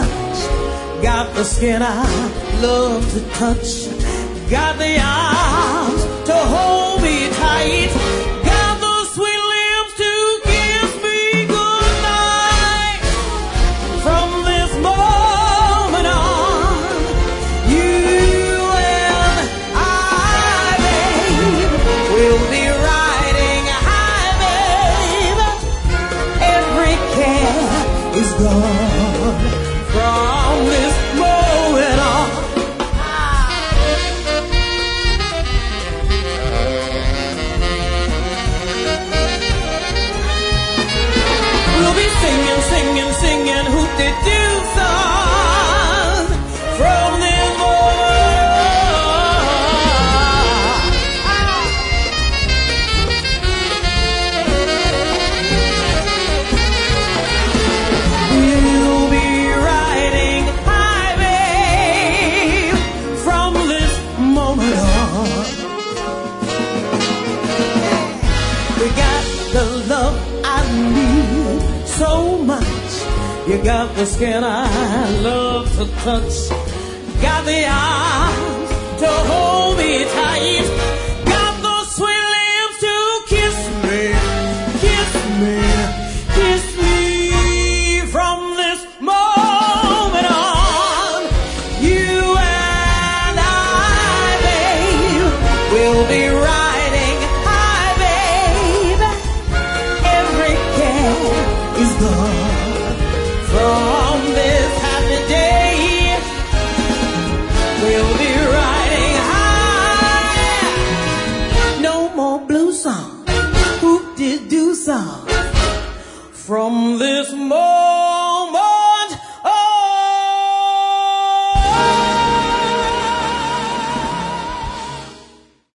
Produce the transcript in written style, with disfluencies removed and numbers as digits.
much. Got the skin I love to touch. Got the arms to hold me tight. Got the sweet lips to kiss me goodnight. From this moment on, you and I, babe, will be riding high, babe. Every care is gone from this moment on. We'll be singing, singing, singing hoop-de-doo songs from this We'll be riding high, babe, from this moment on. We got the love I need so much. You got the skin I love to touch. Got the arms to hold me tight. Got the sweet lips to kiss me, kiss me, kiss me. From this moment on, you and I, babe, will be riding high, babe. Every care is gone from this happy day. We'll be riding high. No more blue songs.